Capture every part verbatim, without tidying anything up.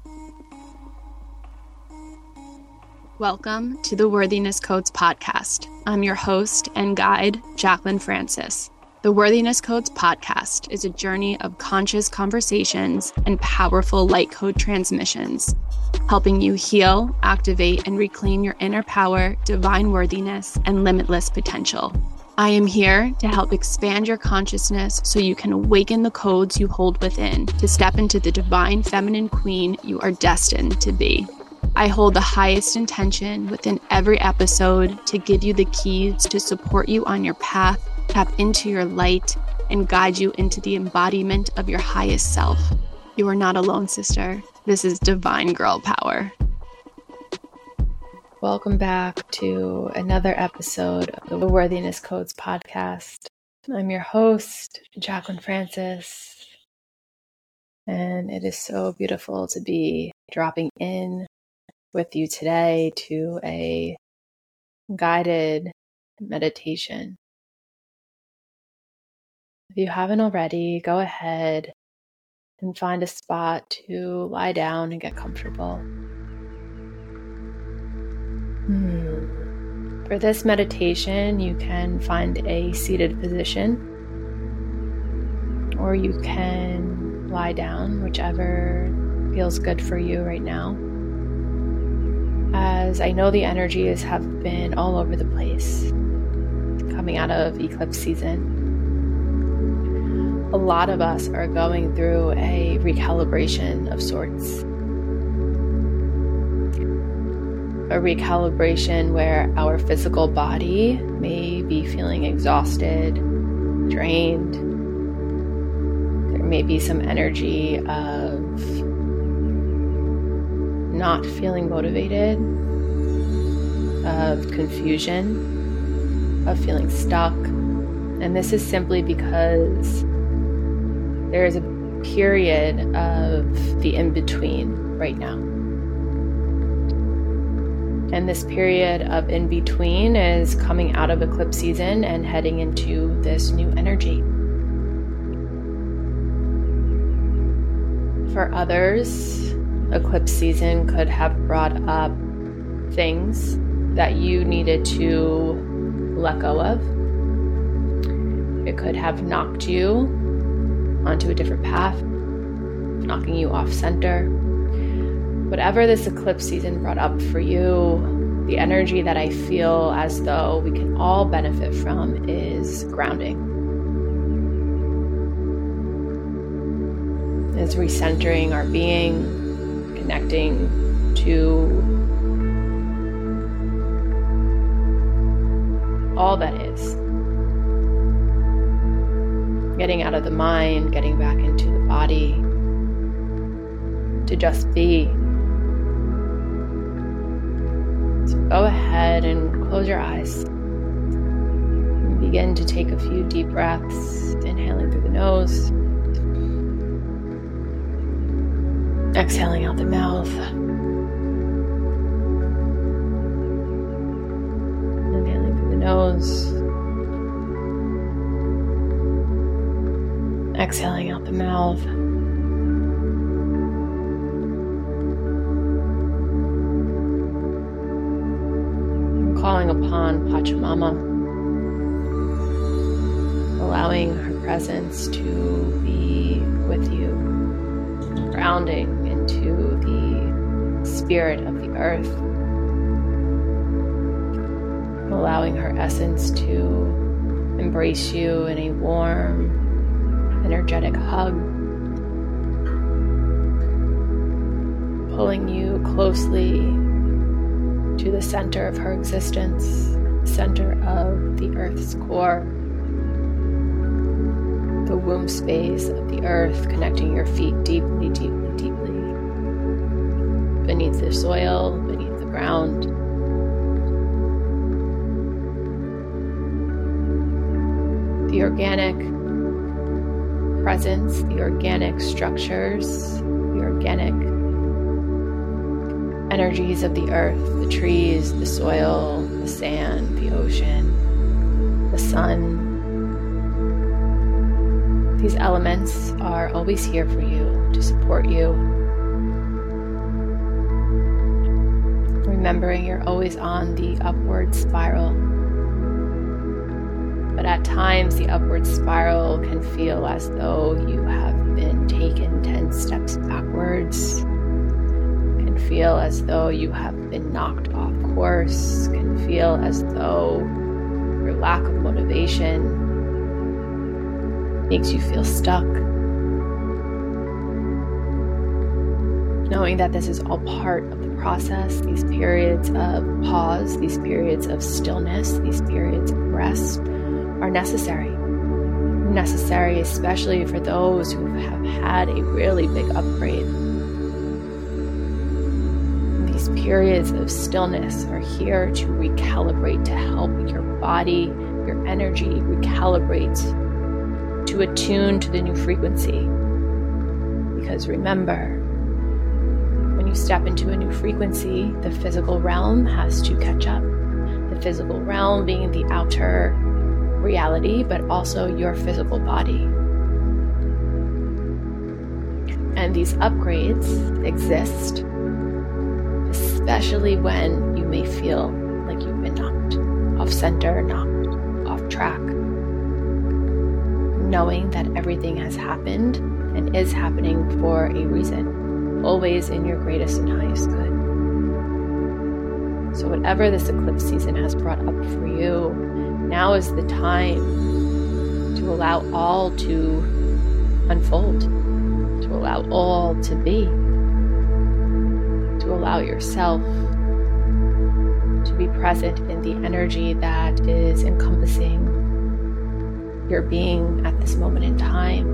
Welcome to the Worthiness Codes podcast. I'm your host and guide, Jacqueline Francis. The Worthiness Codes podcast is a journey of conscious conversations and powerful light code transmissions, helping you heal, activate, and reclaim your inner power, divine worthiness, and limitless potential. I am here to help expand your consciousness so you can awaken the codes you hold within to step into the divine feminine queen you are destined to be. I hold the highest intention within every episode to give you the keys to support you on your path, tap into your light, and guide you into the embodiment of your highest self. You are not alone, sister. This is divine girl power. Welcome back to another episode of the Worthiness Codes podcast. I'm your host, Jacqueline Francis, and it is so beautiful to be dropping in with you today to a guided meditation. If you haven't already, go ahead and find a spot to lie down and get comfortable. Hmm. For this meditation, you can find a seated position, or you can lie down, whichever feels good for you right now. As I know the energies have been all over the place coming out of eclipse season. A lot of us are going through a recalibration of sorts. A recalibration where our physical body may be feeling exhausted, drained. There may be some energy of not feeling motivated, of confusion, of feeling stuck. And this is simply because there is a period of the in-between right now. And this period of in-between is coming out of eclipse season and heading into this new energy. For others, eclipse season could have brought up things that you needed to let go of. It could have knocked you onto a different path, knocking you off center. Whatever this eclipse season brought up for you, the energy that I feel as though we can all benefit from is grounding. Is recentering our being, connecting to all that is. Getting out of the mind, getting back into the body, to just be. So go ahead and close your eyes. And begin to take a few deep breaths, inhaling through the nose. Exhaling out the mouth. Inhaling through the nose. Exhaling out the mouth. I'm calling upon Pachamama, allowing her presence to be with you, grounding into the spirit of the earth, allowing her essence to embrace you in a warm, energetic hug, pulling you closely to the center of her existence, center of the earth's core, the womb space of the earth, connecting your feet deeply, deeply, deeply beneath the soil, beneath the ground. The organic presence, the organic structures, the organic energies of the earth, the trees, the soil, the sand, the ocean, the sun. These elements are always here for you, to support you, remembering you're always on the upward spiral. But at times, the upward spiral can feel as though you have been taken ten steps backwards. It can feel as though you have been knocked off course. It can feel as though your lack of motivation makes you feel stuck. Knowing that this is all part of the process, these periods of pause, these periods of stillness, these periods of rest are necessary. Necessary especially for those who have had a really big upgrade. These periods of stillness are here to recalibrate, to help your body, your energy recalibrate, to attune to the new frequency. Because remember, when you step into a new frequency, the physical realm has to catch up. The physical realm being the outer reality, but also your physical body. And these upgrades exist, especially when you may feel like you've been knocked off center, knocked off track. Knowing that everything has happened and is happening for a reason, always in your greatest and highest good. So whatever this eclipse season has brought up for you, now is the time to allow all to unfold, to allow all to be, to allow yourself to be present in the energy that is encompassing your being at this moment in time.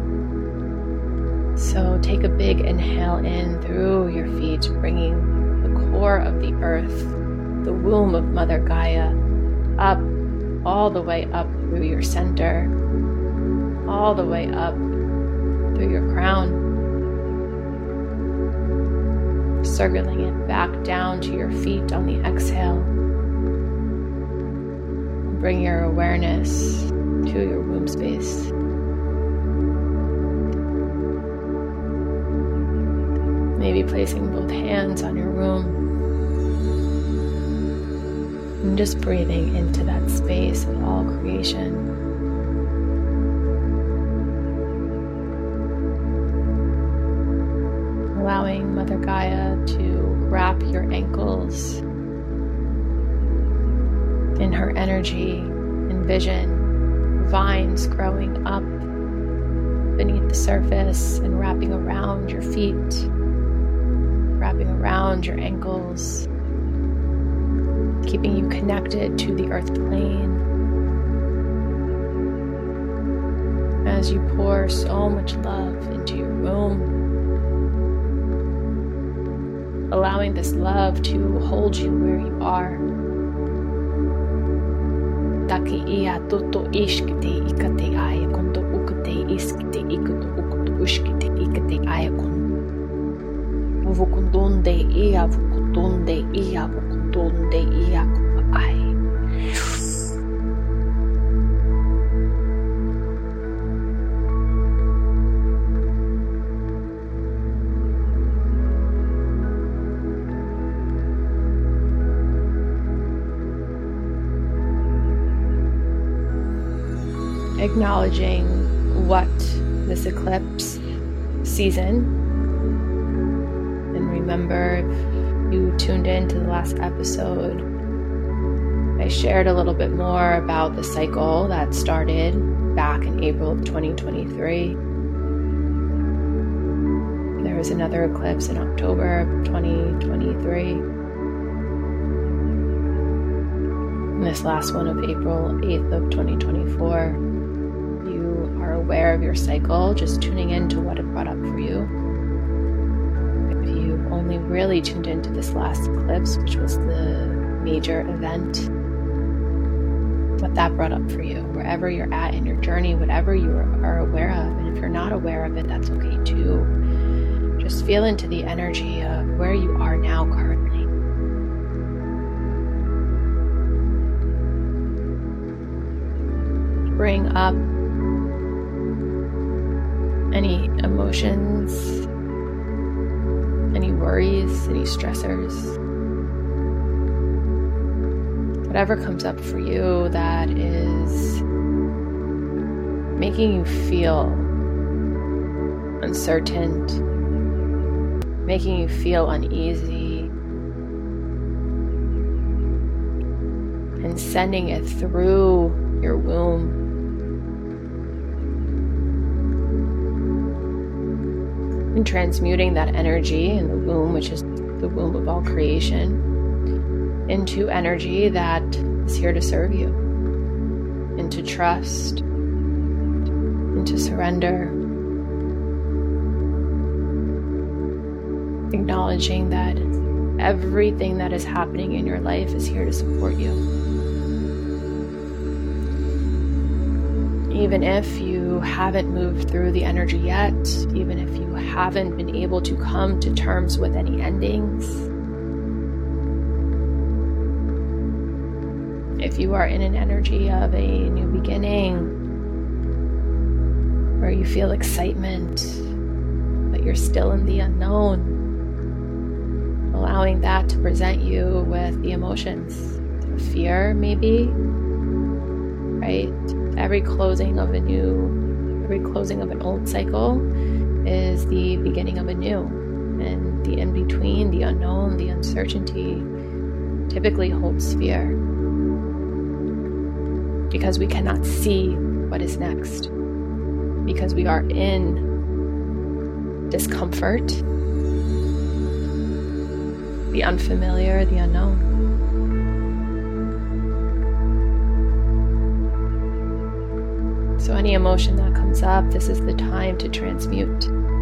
So take a big inhale in through your feet, bringing the core of the earth, the womb of Mother Gaia, up, all the way up through your center, all the way up through your crown, circling it back down to your feet on the exhale. Bring your awareness to your womb space. Maybe placing both hands on your womb. And just breathing into that space of all creation. Allowing Mother Gaia to wrap your ankles in her energy. Envision vines growing up beneath the surface and wrapping around your feet, wrapping around your ankles, keeping you connected to the earth plane as you pour so much love into your womb, allowing this love to hold you where you are. Taki ia toto ishkite ikate aya kondo ukate iskite ikuto ukuto ushkite ikate aya kondo vukundonde ia vukundonde ia vukundonde ia kupa ai. Acknowledging what this eclipse season, and remember, if you tuned in to the last episode, I shared a little bit more about the cycle that started back in April of twenty twenty-three. There was another eclipse in October of twenty twenty-three. And this last one of April eighth of twenty twenty-four. Aware of your cycle, just tuning into what it brought up for you. If you only really tuned into this last eclipse, which was the major event, what that brought up for you, wherever you're at in your journey, whatever you are aware of. And if you're not aware of it, that's okay too. Just feel into the energy of where you are now currently. Bring up any emotions, any worries, any stressors. whatever comes up for you that is making you feel uncertain, making you feel uneasy, and sending it through your womb. And transmuting that energy in the womb, which is the womb of all creation, into energy that is here to serve you, into trust, into surrender, acknowledging that everything that is happening in your life is here to support you. Even if you haven't moved through the energy yet, even if you haven't been able to come to terms with any endings, if you are in an energy of a new beginning, where you feel excitement, but you're still in the unknown, allowing that to present you with the emotions of fear, maybe, right? Every closing of a new, every closing of an old cycle is the beginning of a new. And the in-between, the unknown, the uncertainty typically holds fear, because we cannot see what is next, because we are in discomfort, the unfamiliar, the unknown. So any emotion that comes up, this is the time to transmute.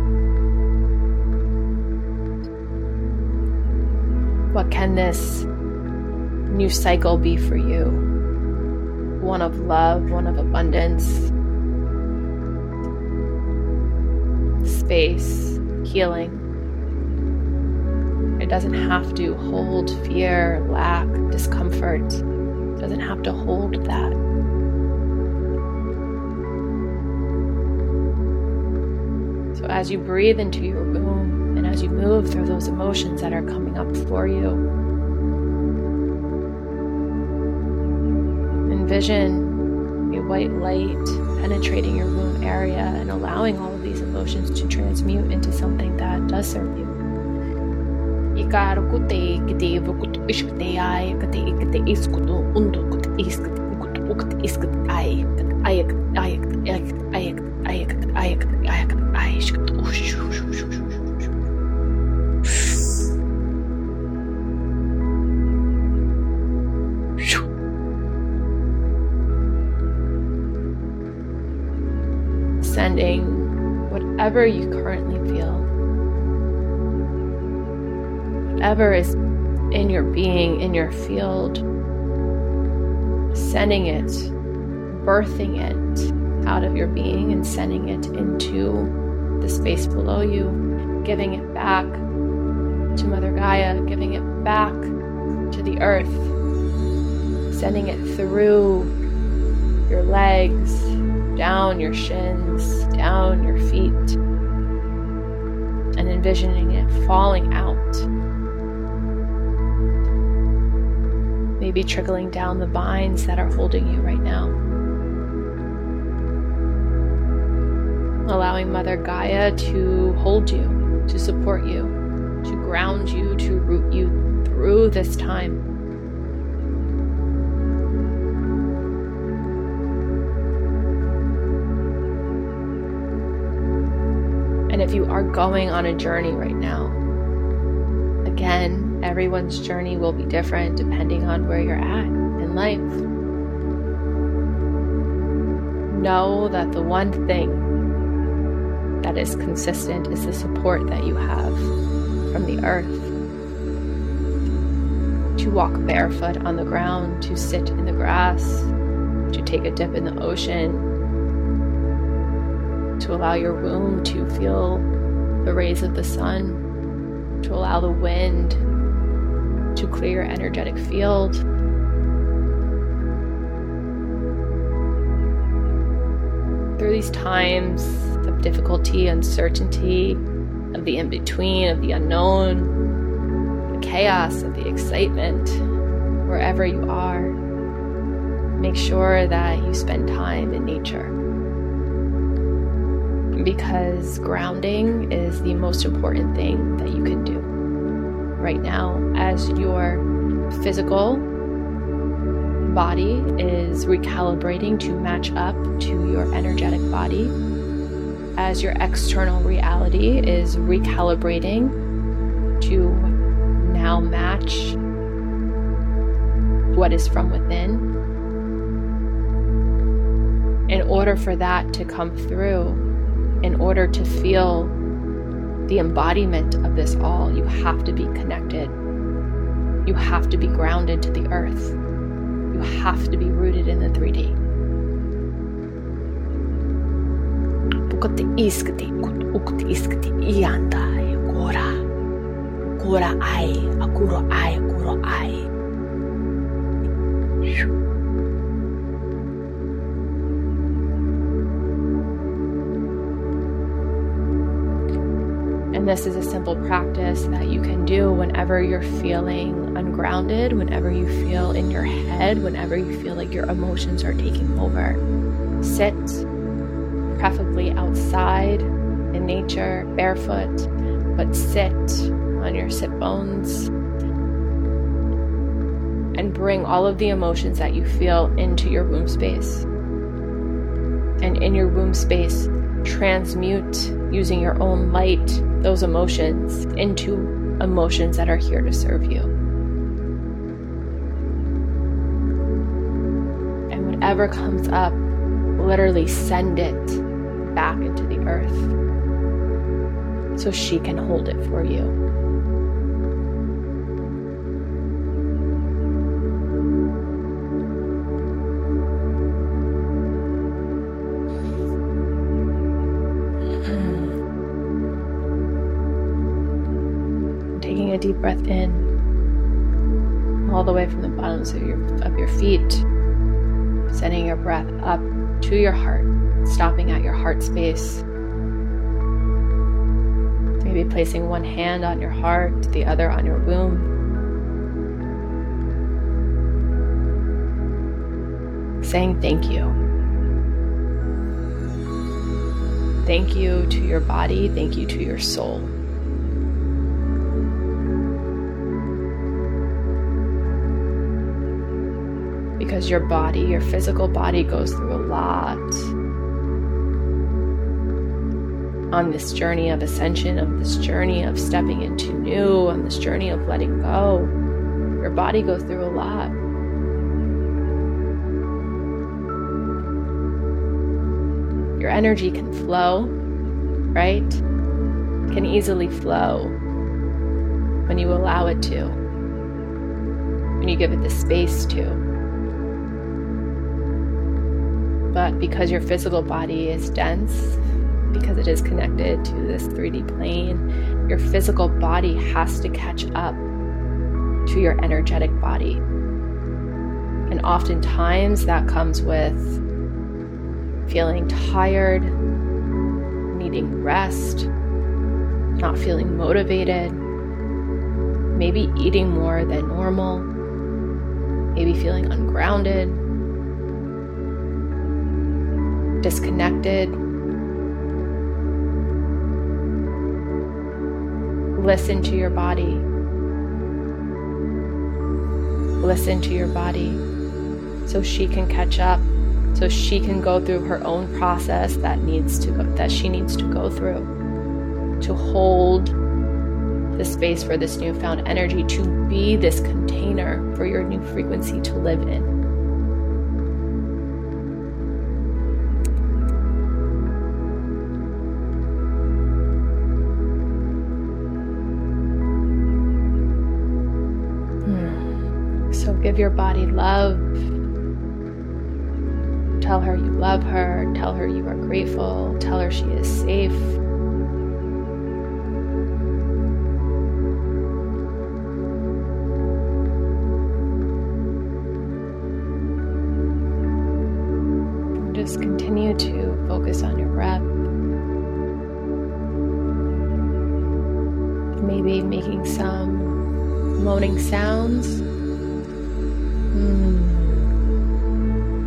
What can this new cycle be for you? One of love, one of abundance, space, healing. It doesn't have to hold fear, lack, discomfort. It doesn't have to hold that. So as you breathe into your womb and as you move through those emotions that are coming up for you, envision a white light penetrating your womb area and allowing all of these emotions to transmute into something that does serve you. Sending whatever you currently feel, whatever is in your being, in your field, sending it, birthing it out of your being and sending it into the space below you, giving it back to Mother Gaia, giving it back to the earth, sending it through your legs, down your shins, down your feet, and envisioning it falling out. Maybe trickling down the vines that are holding you right now. Allowing Mother Gaia to hold you, to support you, to ground you, to root you through this time. And if you are going on a journey right now, again, everyone's journey will be different depending on where you're at in life. Know that the one thing that is consistent is the support that you have from the earth. To walk barefoot on the ground, to sit in the grass, to take a dip in the ocean, to allow your womb to feel the rays of the sun, to allow the wind to clear your energetic field. Through these times of difficulty, uncertainty, of the in-between, of the unknown, the chaos, of the excitement, wherever you are, make sure that you spend time in nature, because grounding is the most important thing that you can do right now as your physical body is recalibrating to match up to your energetic body, as your external reality is recalibrating to now match what is from within. In order for that to come through, in order to feel the embodiment of this all, you have to be connected. You have to be grounded to the earth. You have to be rooted in the three D. Pukati iskati ukti iskati iandai gora gora ai akuro ai akuro ai. And this is a simple practice that you can do whenever you're feeling ungrounded, whenever you feel in your head, whenever you feel like your emotions are taking over. Sit, preferably outside in nature, barefoot, but sit on your sit bones and bring all of the emotions that you feel into your womb space. And in your womb space, transmute using your own light those emotions into emotions that are here to serve you. And whatever comes up, literally send it back into the earth so she can hold it for you. Taking a deep breath in, all the way from the bottoms of your of your feet, sending your breath up to your heart, stopping at your heart space. Maybe placing one hand on your heart, the other on your womb. Saying thank you. Thank you to your body, thank you to your soul. Because your body, your physical body goes through a lot on this journey of ascension, of this journey of stepping into new, on this journey of letting go. Your body goes through a lot. Your energy can flow, right? Can easily flow when you allow it to, when you give it the space to. But because your physical body is dense, because it is connected to this three D plane, your physical body has to catch up to your energetic body. And oftentimes that comes with feeling tired, needing rest, not feeling motivated, maybe eating more than normal, maybe feeling ungrounded, disconnected. Listen to your body. Listen to your body so she can catch up, so she can go through her own process that needs to go, that she needs to go through to hold the space for this newfound energy, to be this container for your new frequency to live in. So give your body love. Tell her you love her. Tell her you are grateful. Tell her she is safe. And just continue to focus on your breath. Maybe making some moaning sounds. Mm.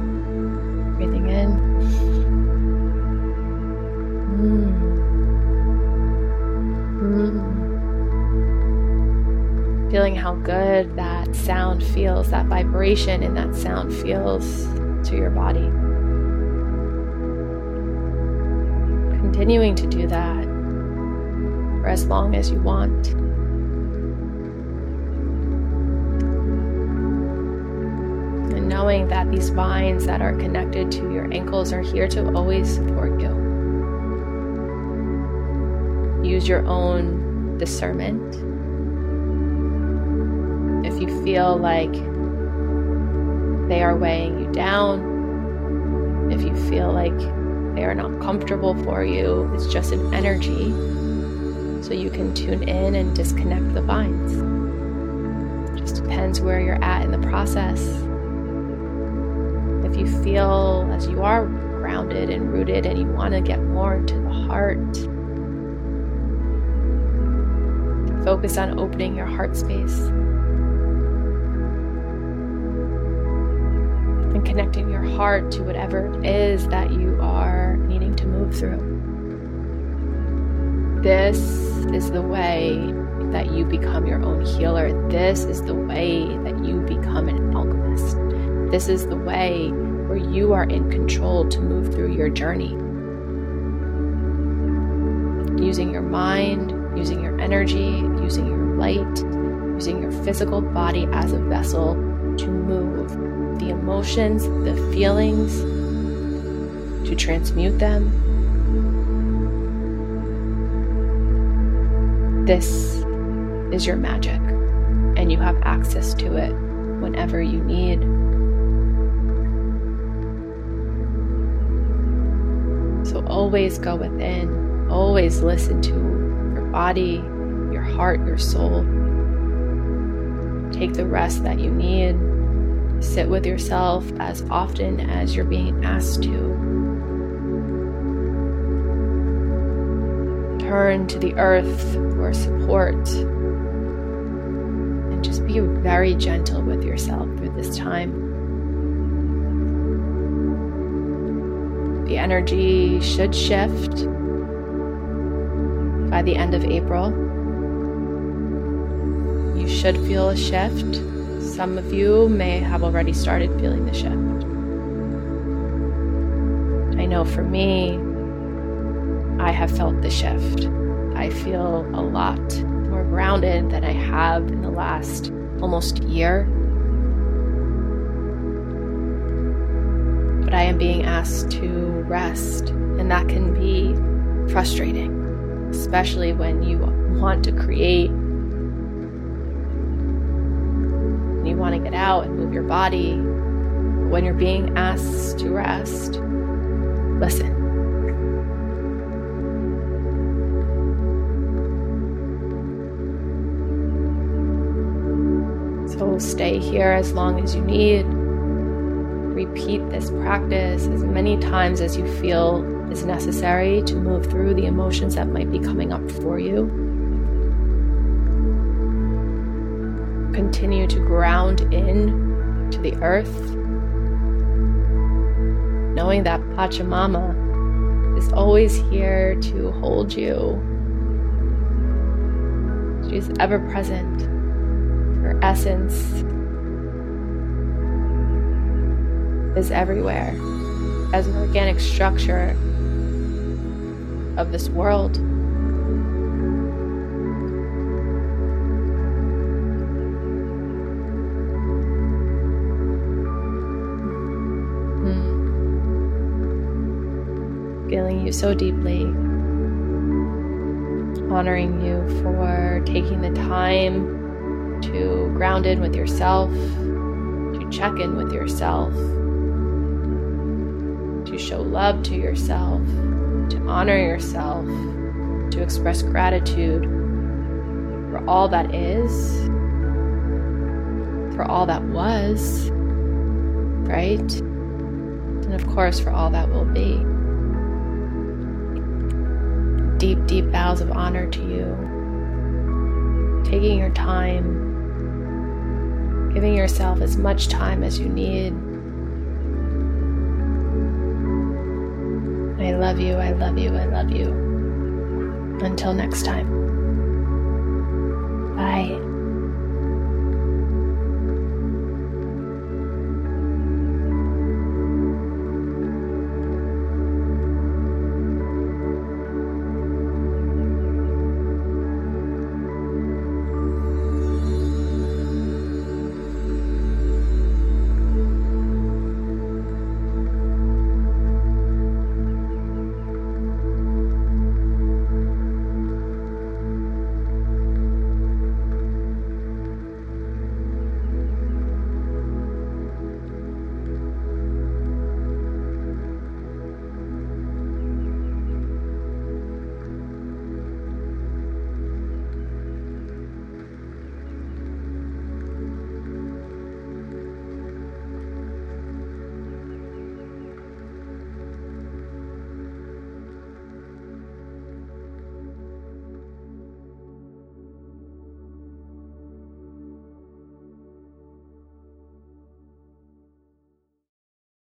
Feeling how good that sound feels, that vibration in that sound feels to your body. Continuing to do that for as long as you want. And knowing that these vines that are connected to your ankles are here to always support you. Use your own discernment. If you feel like they are weighing you down, if you feel like they are not comfortable for you, it's just an energy, so you can tune in and disconnect the vines. It just depends where you're at in the process. If you feel as you are grounded and rooted and you want to get more into the heart, focus on opening your heart space and connecting your heart to whatever it is that you are needing to move through. This is the way that you become your own healer. This is the way that you become an alchemist. This is the way where you are in control to move through your journey. Using your mind, using your energy, using your light, using your physical body as a vessel to move the emotions, the feelings, to transmute them. This is your magic, and you have access to it whenever you need. So always go within, always listen to your body, your heart, your soul. Take the rest that you need. Sit with yourself as often as you're being asked to. Turn to the earth for support. And just be very gentle with yourself through this time. The energy should shift by the end of April. You should feel a shift. Some of you may have already started feeling the shift. I know for me, I have felt the shift. I feel a lot more grounded than I have in the last almost year. But I am being asked to rest, and that can be frustrating, especially when you want to create. You want to get out and move your body. When you're being asked to rest, listen. So stay here as long as you need. Repeat this practice as many times as you feel is necessary to move through the emotions that might be coming up for you. Continue to ground in to the earth, knowing that Pachamama is always here to hold you. She's ever present. Her essence is everywhere as an organic structure of this world. Feeling you so deeply, honoring you for taking the time to ground in with yourself, to check in with yourself, to show love to yourself, to honor yourself, to express gratitude for all that is, for all that was, right? And of course, for all that will be. Deep, deep bows of honor to you. Taking your time, giving yourself as much time as you need. I love you, I love you, I love you. Until next time.